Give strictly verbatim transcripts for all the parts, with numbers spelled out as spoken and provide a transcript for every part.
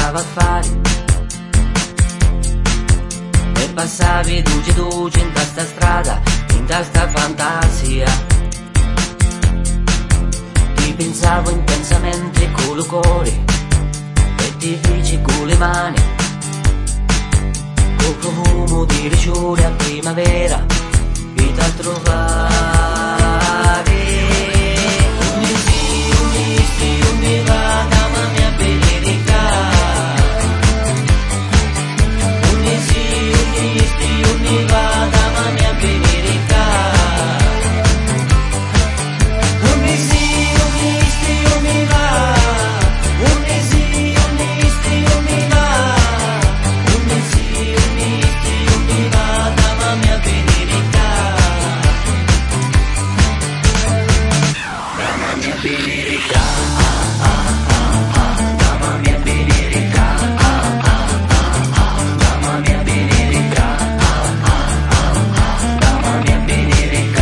andava a fare e passavi duce duce in questa strada, in questa fantasia. Ti pensavo intensamente con il cuore e ti feci con le mani, col profumo di ricciole a primavera e t'al trovare. Unni sì, unni sì, unni va, dama mia benedica. Unni sì, unni sì, unni va, dama mia benedica. Unni sì, unni sì, unni va. Unni sì, unni sì, unni va. Unni sì, unni sì, unni va, dama mia benedica. Dama mia benedica. Dama mia benedica. Dama mia benedica. Dama mia benedica.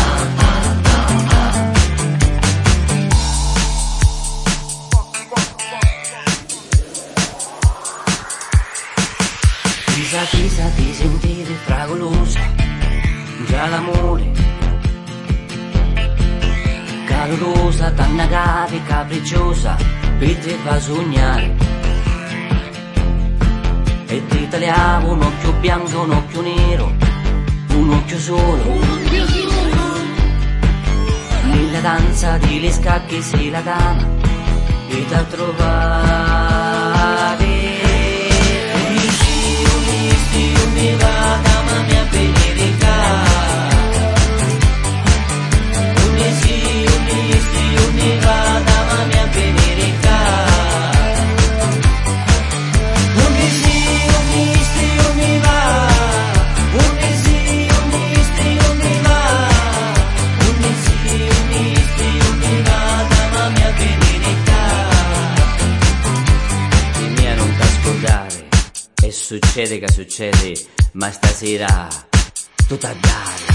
Chissà, chissà, ti sentivi fragolosa, già l'amore calorosa, t'annagavi capricciosa, per te fa sognare. E ti tagliavo un occhio bianco, un occhio nero, un occhio solo. Nella danza degli scacchi sei la dama e t'al trovare. Unni sì, unni sì, unni va, dama mia benedica. Unni sì, unni sì, unni va, dama mia benedica. Unni sì, unni sì, unni va. Unni sì, unni sì, unni va. Unni sì, unni sì, unni va, dama mia benedica. Di mia non t'ascoltare, e succede che succede, ma stasera tu t'addare.